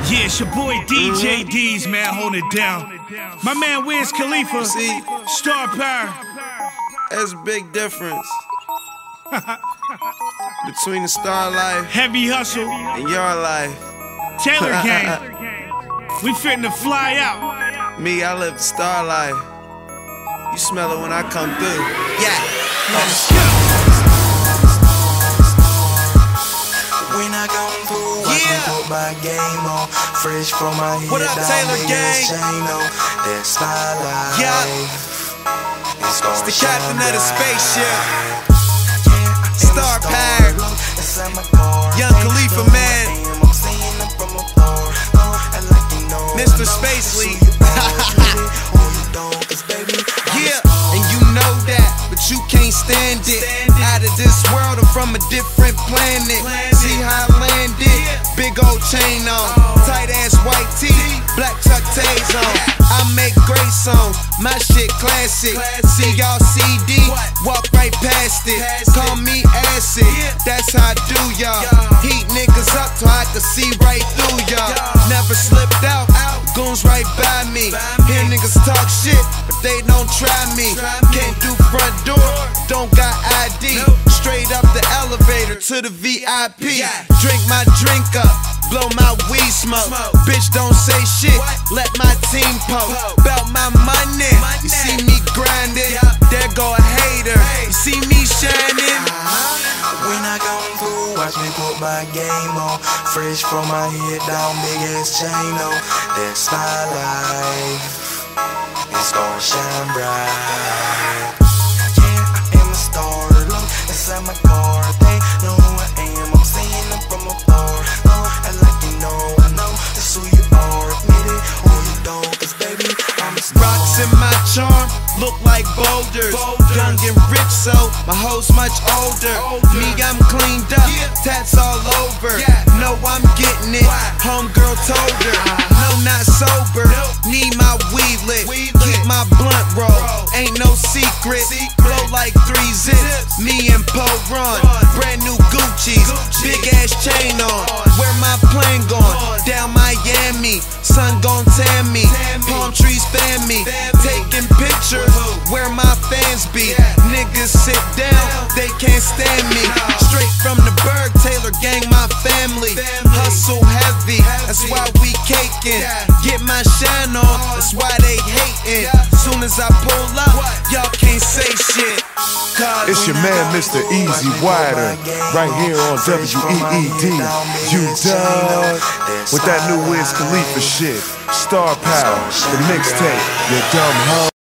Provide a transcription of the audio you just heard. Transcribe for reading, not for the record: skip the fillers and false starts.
Yeah, it's your boy DJ D's, man, holding it down. My man Wiz Khalifa, See, Star Power. there's a big difference between the star life Heavy Hustle, and your life. Taylor Gang. We fitting to fly out. Me, I live the star life. You smell it when I come through. Yeah. Let's go. When I come through, I can put my game on. Fresh from my head What up, down, Taylor big Gang? ass chain on. That's my life. Yeah. It's the captain of the spaceship. Star Power. Young Khalifa, man. Mr. Spacely. Yeah, and you know that, but you can't stand it. Out of this world, I'm from a different planet. See how I landed? Big old chain on, tight ass white tee, black tuck tays on. I make great songs, my shit classic. See y'all CD, walk right past it. Call me acid, that's how I do y'all. Heat niggas up till I can see right through y'all. Never slipped out, goons right by me. Hear niggas talk shit, but they don't try me. Can't do front door, don't got ID. Straight up the elevator to the VIP. Drink my drink up, blow my weed smoke. Bitch don't say shit, let my team poke. Belt my money, you see me grinding. There go a hater, you see me shining. When I come through, watch me put my game on. Fresh from my head down, big ass chain on. That's my life. It's gonna shine bright. Yeah, I am a star. Look inside my car, they know who I am. I'm seeing them from afar. I like you know, I know that's who you are. Admit it or you don't, 'cause baby, I'm a star. Rocks in my charm, look like boulders. Young and rich, so my hoes much older. Me, I'm cleaned up, tats all over. Know I'm getting it, homegirl told her. No, not sober, need my weed lit. Keep my blunt roll, ain't no secret. Blow like 3 zips, me and Poe run. Brand new Gucci's, big ass chain on. Where my plane going? Down Miami, sun gon' tan me. Palm trees fan me, taking pictures where my fans be. Niggas sit down, they can't stand me. Straight from the Berg, Taylor Gang, my family. Hustle heavy, that's why we caking. Get my shine on, that's why they hating. Soon as I pull up, y'all can't say shit. It's your man, Mr. Easy Wider, right here on WEED. You dug with that new Wiz Khalifa shit. Star Power, the mixtape, you dumb hoe.